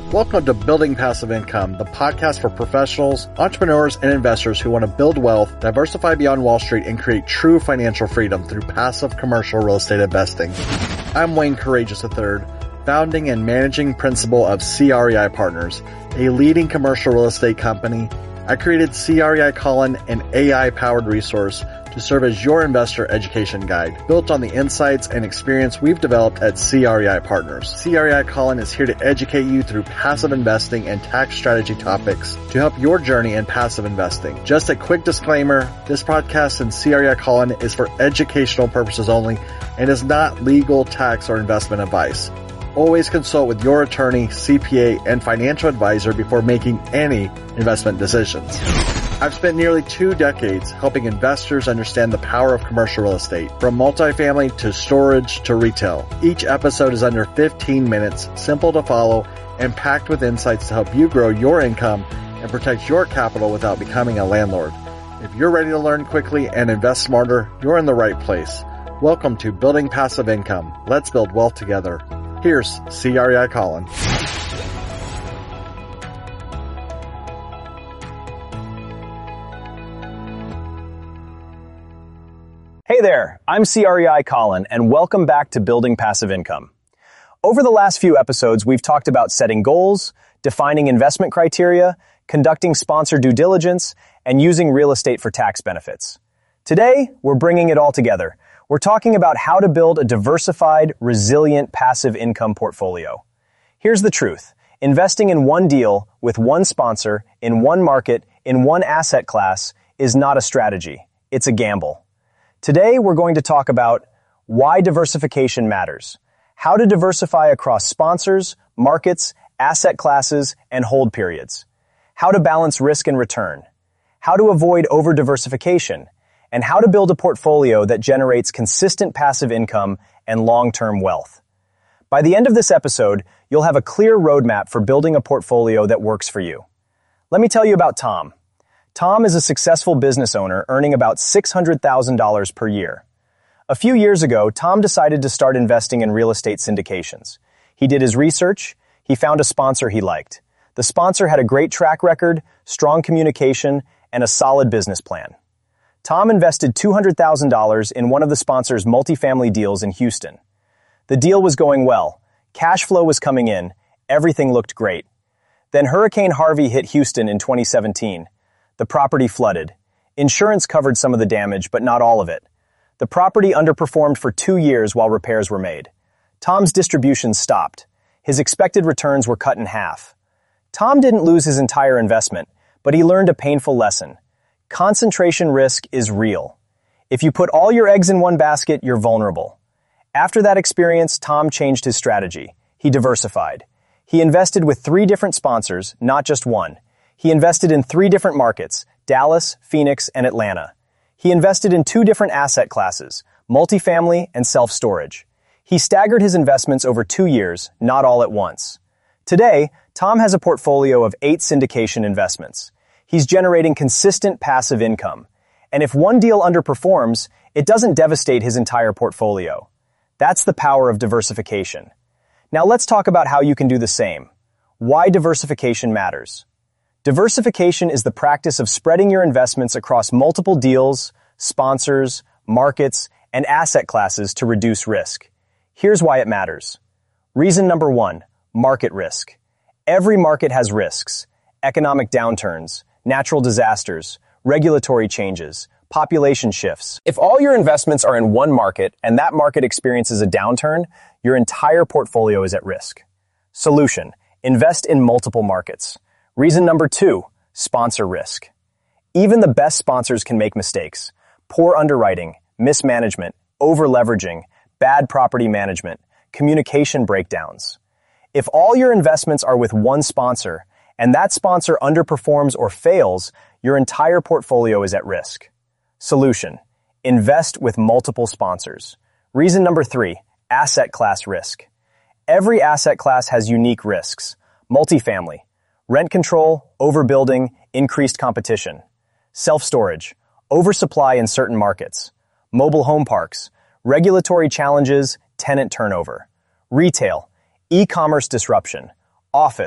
Welcome to Building Passive Income, the podcast for professionals, entrepreneurs, and investors who want to build wealth, diversify beyond Wall Street, and create true financial freedom through passive commercial real estate investing. I'm Wayne Courageous III, founding and managing principal of CREI Partners, a leading commercial real estate company. I created CREI Colin, an AI-powered resource to serve as your investor education guide, built on the insights and experience we've developed at CREI Partners. CREI Colin is here to educate you through passive investing and tax strategy topics to help your journey in passive investing. Just a quick disclaimer, this podcast and CREI Colin is for educational purposes only and is not legal, tax, or investment advice. Always consult with your attorney, CPA, and financial advisor before making any investment decisions. I've spent nearly 2 decades helping investors understand the power of commercial real estate, from multifamily to storage to retail. Each episode is under 15 minutes, simple to follow, and packed with insights to help you grow your income and protect your capital without becoming a landlord. If you're ready to learn quickly and invest smarter, you're in the right place. Welcome to Building Passive Income. Let's build wealth together. Here's CREI Colin. Hey there, I'm CREI Colin, and welcome back to Building Passive Income. Over the last few episodes, we've talked about setting goals, defining investment criteria, conducting sponsor due diligence, and using real estate for tax benefits. Today, we're bringing it all together. We're talking about how to build a diversified, resilient passive income portfolio. Here's the truth. Investing in one deal with one sponsor, in one market, in one asset class is not a strategy. It's a gamble. Today, we're going to talk about why diversification matters, how to diversify across sponsors, markets, asset classes, and hold periods, how to balance risk and return, how to avoid over-diversification, and how to build a portfolio that generates consistent passive income and long-term wealth. By the end of this episode, you'll have a clear roadmap for building a portfolio that works for you. Let me tell you about Tom. Tom is a successful business owner earning about $600,000 per year. A few years ago, Tom decided to start investing in real estate syndications. He did his research. He found a sponsor he liked. The sponsor had a great track record, strong communication, and a solid business plan. Tom invested $200,000 in one of the sponsor's multifamily deals in Houston. The deal was going well. Cash flow was coming in. Everything looked great. Then Hurricane Harvey hit Houston in 2017. The property flooded. Insurance covered some of the damage, but not all of it. The property underperformed for 2 years while repairs were made. Tom's distributions stopped. His expected returns were cut in half. Tom didn't lose his entire investment, but he learned a painful lesson. Concentration risk is real. If you put all your eggs in one basket, you're vulnerable. After that experience, Tom changed his strategy. He diversified. He invested with 3 different sponsors, not just one. He invested in 3 different markets, Dallas, Phoenix, and Atlanta. He invested in 2 different asset classes, multifamily and self-storage. He staggered his investments over 2 years, not all at once. Today, Tom has a portfolio of 8 syndication investments. He's generating consistent passive income. And if one deal underperforms, it doesn't devastate his entire portfolio. That's the power of diversification. Now let's talk about how you can do the same. Why diversification matters. Diversification is the practice of spreading your investments across multiple deals, sponsors, markets, and asset classes to reduce risk. Here's why it matters. Reason number 1, market risk. Every market has risks: economic downturns, natural disasters, regulatory changes, population shifts. If all your investments are in one market and that market experiences a downturn, your entire portfolio is at risk. Solution: invest in multiple markets. Reason number 2, sponsor risk. Even the best sponsors can make mistakes. Poor underwriting, mismanagement, over-leveraging, bad property management, communication breakdowns. If all your investments are with one sponsor, and that sponsor underperforms or fails, your entire portfolio is at risk. Solution: invest with multiple sponsors. Reason number 3, asset class risk. Every asset class has unique risks. Multifamily: rent control, overbuilding, increased competition. Self-storage: oversupply in certain markets. Mobile home parks: regulatory challenges, tenant turnover. Retail: e-commerce disruption. Office: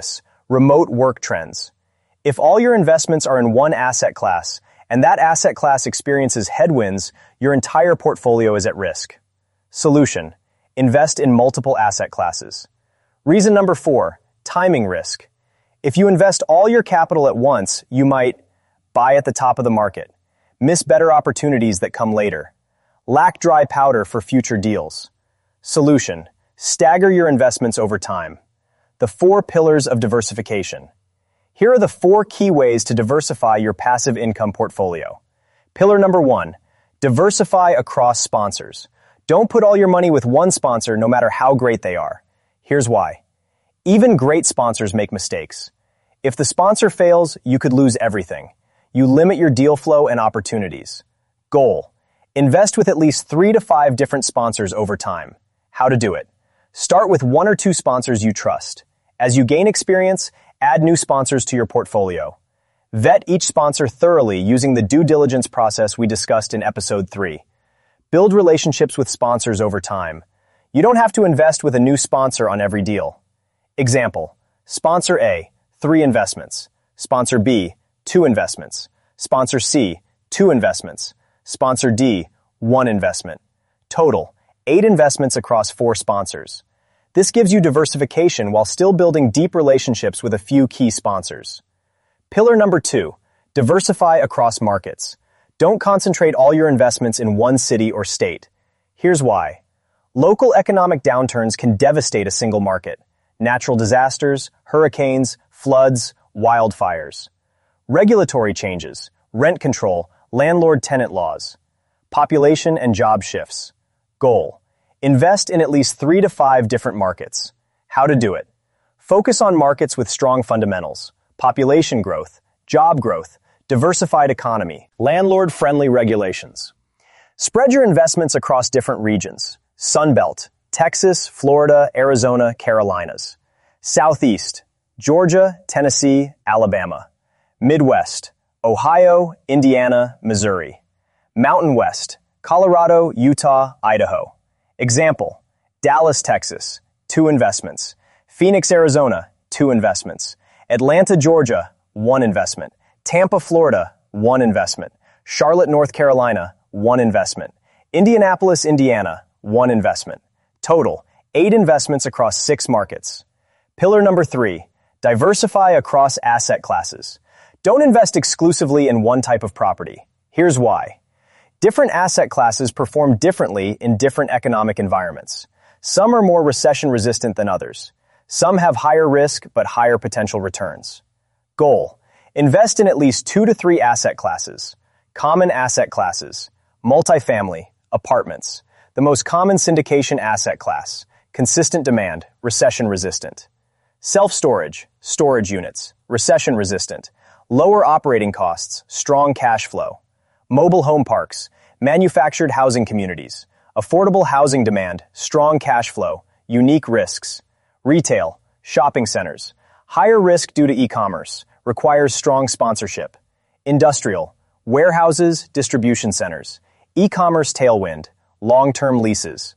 Remote work trends. If all your investments are in one asset class, and that asset class experiences headwinds, your entire portfolio is at risk. Solution: invest in multiple asset classes. Reason number 4, timing risk. If you invest all your capital at once, you might buy at the top of the market, miss better opportunities that come later, lack dry powder for future deals. Solution: stagger your investments over time. The 4 pillars of diversification. Here are the 4 key ways to diversify your passive income portfolio. Pillar number 1, diversify across sponsors. Don't put all your money with one sponsor no matter how great they are. Here's why. Even great sponsors make mistakes. If the sponsor fails, you could lose everything. You limit your deal flow and opportunities. Goal: invest with at least 3 to 5 different sponsors over time. How to do it? Start with 1 or 2 sponsors you trust. As you gain experience, add new sponsors to your portfolio. Vet each sponsor thoroughly using the due diligence process we discussed in episode 3. Build relationships with sponsors over time. You don't have to invest with a new sponsor on every deal. Example: Sponsor A, 3 investments. Sponsor B, 2 investments. Sponsor C, 2 investments. Sponsor D, 1 investment. Total: 8 investments across 4 sponsors. This gives you diversification while still building deep relationships with a few key sponsors. Pillar number 2, diversify across markets. Don't concentrate all your investments in one city or state. Here's why. Local economic downturns can devastate a single market. Natural disasters, hurricanes, floods, wildfires. Regulatory changes, rent control, landlord-tenant laws. Population and job shifts. Goal: invest in at least 3 to 5 different markets. How to do it? Focus on markets with strong fundamentals, population growth, job growth, diversified economy, landlord-friendly regulations. Spread your investments across different regions. Sunbelt, Texas, Florida, Arizona, Carolinas. Southeast, Georgia, Tennessee, Alabama. Midwest, Ohio, Indiana, Missouri. Mountain West, Colorado, Utah, Idaho. Example: Dallas, Texas, 2 investments. Phoenix, Arizona, 2 investments. Atlanta, Georgia, 1 investment. Tampa, Florida, 1 investment. Charlotte, North Carolina, 1 investment. Indianapolis, Indiana, 1 investment. Total: 8 investments across 6 markets. Pillar number 3, diversify across asset classes. Don't invest exclusively in one type of property. Here's why. Different asset classes perform differently in different economic environments. Some are more recession-resistant than others. Some have higher risk but higher potential returns. Goal: invest in at least 2 to 3 asset classes. Common asset classes: multifamily, apartments. The most common syndication asset class: consistent demand, recession-resistant. Self-storage, storage units, recession-resistant. Lower operating costs, strong cash flow. Mobile home parks, manufactured housing communities, affordable housing demand, strong cash flow, unique risks. Retail, shopping centers, higher risk due to e-commerce, requires strong sponsorship. Industrial, warehouses, distribution centers, e-commerce tailwind, long-term leases.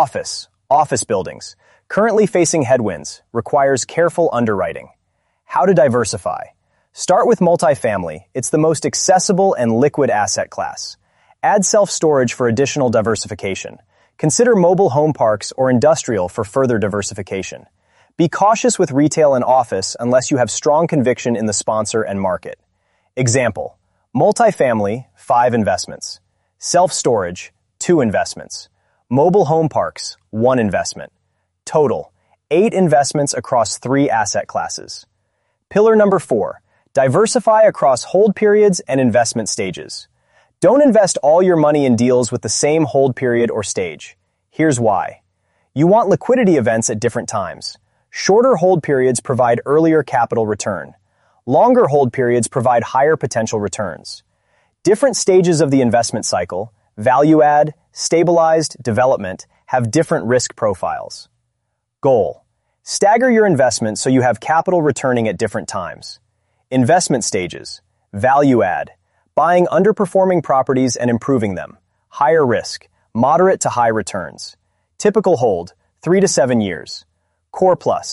Office buildings, currently facing headwinds, requires careful underwriting. How to diversify? Start with multifamily. It's the most accessible and liquid asset class. Add self-storage for additional diversification. Consider mobile home parks or industrial for further diversification. Be cautious with retail and office unless you have strong conviction in the sponsor and market. Example: multifamily, 5 investments. Self-storage, 2 investments. Mobile home parks, 1 investment. Total: 8 investments across 3 asset classes. Pillar number 4, diversify across hold periods and investment stages. Don't invest all your money in deals with the same hold period or stage. Here's why. You want liquidity events at different times. Shorter hold periods provide earlier capital return. Longer hold periods provide higher potential returns. Different stages of the investment cycle, value add, stabilized, development, have different risk profiles. Goal: stagger your investment so you have capital returning at different times. Investment stages: value add, buying underperforming properties and improving them. Higher risk, moderate to high returns. Typical hold: 3 to 7 years. Core plus,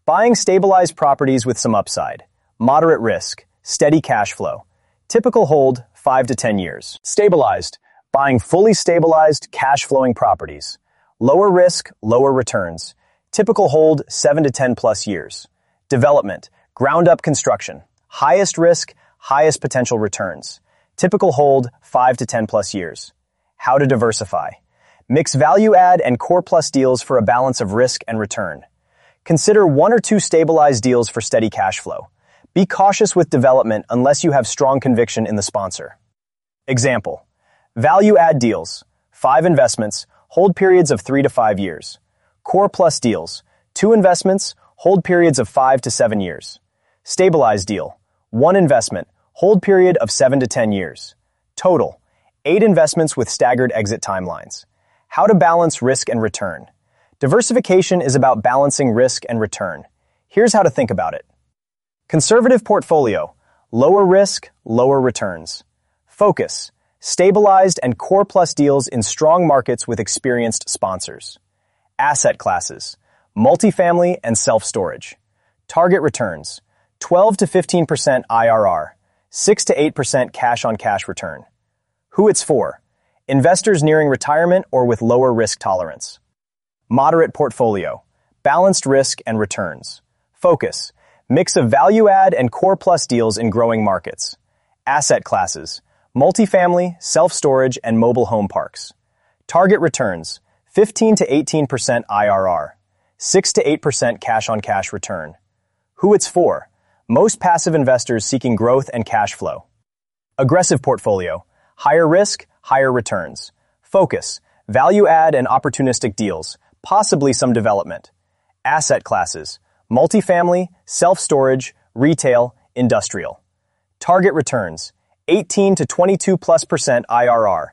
Buying stabilized properties with some upside. Moderate risk. Steady cash flow. Typical hold, 5 to 10 years. Stabilized. Buying fully stabilized, cash-flowing properties. Lower risk, lower returns. Typical hold, 7 to 10 plus years. Development. Ground-up construction. Highest risk, highest potential returns. Typical hold, 5 to 10 plus years. How to diversify. Mix value-add and core-plus deals for a balance of risk and return. Consider 1 or 2 stabilized deals for steady cash flow. Be cautious with development unless you have strong conviction in the sponsor. Example. Value-add deals. 5 investments, hold periods of 3 to 5 years. Core-plus deals. 2 investments, hold periods of 5 to 7 years. Stabilized deal. 1 investment, hold period of 7 to 10 years. Total. 8 investments with staggered exit timelines. How to balance risk and return. Diversification is about balancing risk and return. Here's how to think about it. Conservative portfolio. Lower risk, lower returns. Focus. Stabilized and core-plus deals in strong markets with experienced sponsors. Asset classes. Multifamily and self-storage. Target returns. 12 to 15% IRR. 6 to 8% cash-on-cash return. Who it's for. Investors nearing retirement or with lower risk tolerance. Moderate portfolio. Balanced risk and returns. Focus. Mix of value-add and core-plus deals in growing markets. Asset classes. Multifamily, self-storage, and mobile home parks. Target returns. 15 to 18% IRR. 6 to 8% cash-on-cash return. Who it's for. Most passive investors seeking growth and cash flow. Aggressive portfolio. Higher risk, higher returns. Focus. Value-add and opportunistic deals. Possibly some development. Asset classes. Multifamily, self-storage, retail, industrial. Target returns. 18 to 22+% IRR.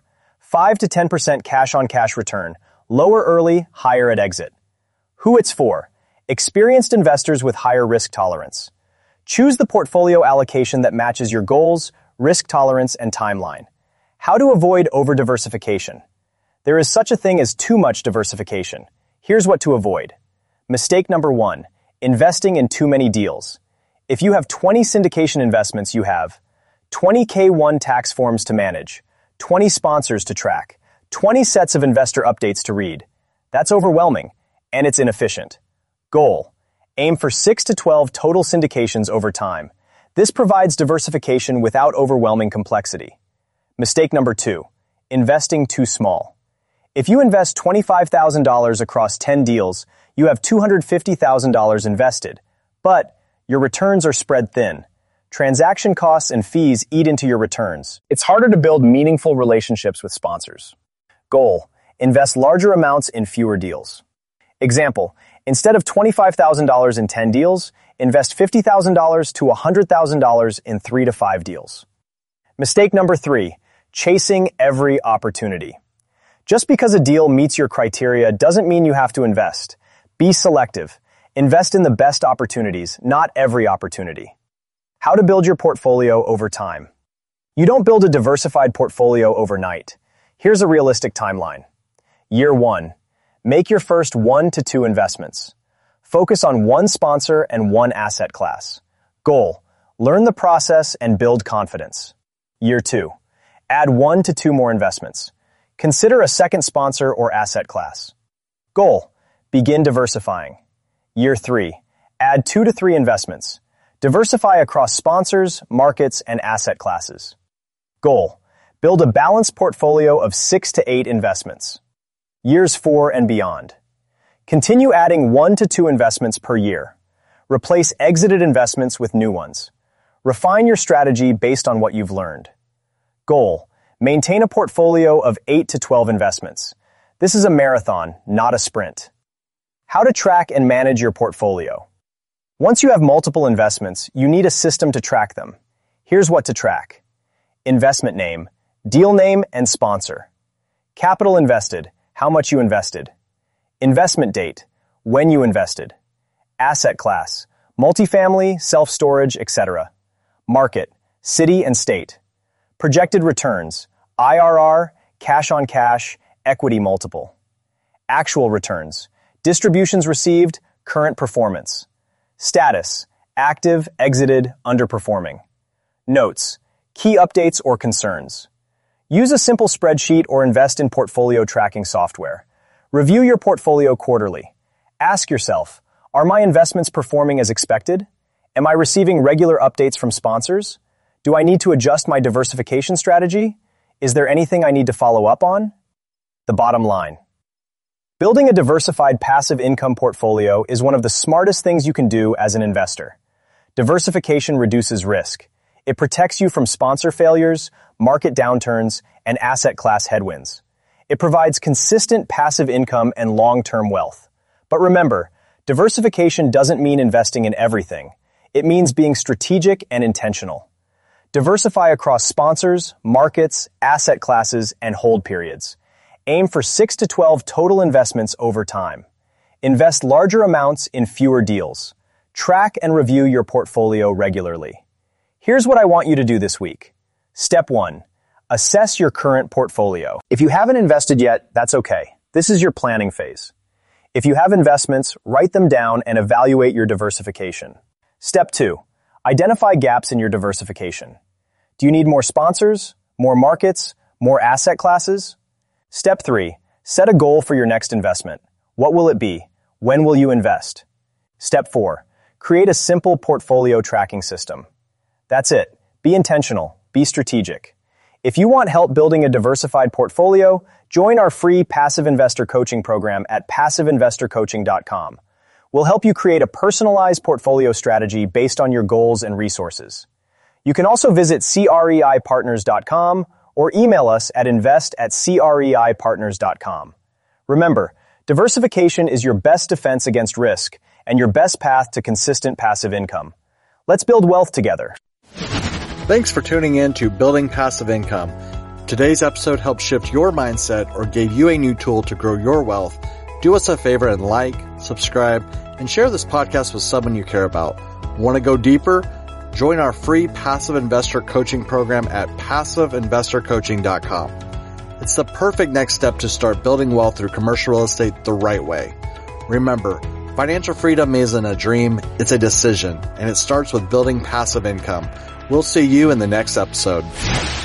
5 to 10% cash-on-cash return. Lower early, higher at exit. Who it's for. Experienced investors with higher risk tolerance. Choose the portfolio allocation that matches your goals, risk tolerance, and timeline. How to avoid over-diversification. There is such a thing as too much diversification. Here's what to avoid. Mistake number 1. Investing in too many deals. If you have 20 syndication investments, you have 20 K-1 tax forms to manage, 20 sponsors to track, 20 sets of investor updates to read. That's overwhelming, and it's inefficient. Goal. Aim for 6 to 12 total syndications over time. This provides diversification without overwhelming complexity. Mistake number 2. Investing too small. If you invest $25,000 across 10 deals, you have $250,000 invested, but your returns are spread thin. Transaction costs and fees eat into your returns. It's harder to build meaningful relationships with sponsors. Goal. Invest larger amounts in fewer deals. Example. Instead of $25,000 in 10 deals, invest $50,000 to $100,000 in 3 to 5 deals. Mistake number 3. Chasing every opportunity. Just because a deal meets your criteria doesn't mean you have to invest. Be selective. Invest in the best opportunities, not every opportunity. How to build your portfolio over time. You don't build a diversified portfolio overnight. Here's a realistic timeline. Year 1. Make your first 1 to 2 investments. Focus on 1 sponsor and 1 asset class. Goal. Learn the process and build confidence. Year 2. Add 1 to 2 more investments. Consider a second sponsor or asset class. Goal. Begin diversifying. Year 3. Add 2 to 3 investments. Diversify across sponsors, markets, and asset classes. Goal. Build a balanced portfolio of 6 to 8 investments. Years 4 and beyond. Continue adding 1 to 2 investments per year. Replace exited investments with new ones. Refine your strategy based on what you've learned. Goal. Maintain a portfolio of 8 to 12 investments. This is a marathon, not a sprint. How to track and manage your portfolio. Once you have multiple investments, you need a system to track them. Here's what to track. Investment name, deal name, and sponsor. Capital invested, how much you invested. Investment date, when you invested. Asset class, multifamily, self-storage, etc. Market, city and state. Projected returns, IRR, cash on cash, equity multiple. Actual returns, distributions received, current performance. Status: active, exited, underperforming. Notes: key updates or concerns. Use a simple spreadsheet or invest in portfolio tracking software. Review your portfolio quarterly. Ask yourself, are my investments performing as expected? Am I receiving regular updates from sponsors? Do I need to adjust my diversification strategy? Is there anything I need to follow up on? The bottom line. Building a diversified passive income portfolio is one of the smartest things you can do as an investor. Diversification reduces risk. It protects you from sponsor failures, market downturns, and asset class headwinds. It provides consistent passive income and long-term wealth. But remember, diversification doesn't mean investing in everything. It means being strategic and intentional. Diversify across sponsors, markets, asset classes, and hold periods. Aim for 6 to 12 total investments over time. Invest larger amounts in fewer deals. Track and review your portfolio regularly. Here's what I want you to do this week. Step 1. Assess your current portfolio. If you haven't invested yet, that's okay. This is your planning phase. If you have investments, write them down and evaluate your diversification. Step 2. Identify gaps in your diversification. Do you need more sponsors, more markets, more asset classes? Step 3. Set a goal for your next investment. What will it be? When will you invest? Step 4. Create a simple portfolio tracking system. That's it. Be intentional. Be strategic. If you want help building a diversified portfolio, join our free Passive Investor Coaching program at passiveinvestorcoaching.com. We'll help you create a personalized portfolio strategy based on your goals and resources. You can also visit CREIpartners.com or email us at invest@CREIpartners.com. Remember, diversification is your best defense against risk and your best path to consistent passive income. Let's build wealth together. Thanks for tuning in to Building Passive Income. Today's episode helped shift your mindset or gave you a new tool to grow your wealth. Do us a favor and like, subscribe, and share this podcast with someone you care about. Want to go deeper? Join our free Passive Investor Coaching program at passiveinvestorcoaching.com. It's the perfect next step to start building wealth through commercial real estate the right way. Remember, financial freedom isn't a dream, it's a decision, and it starts with building passive income. We'll see you in the next episode.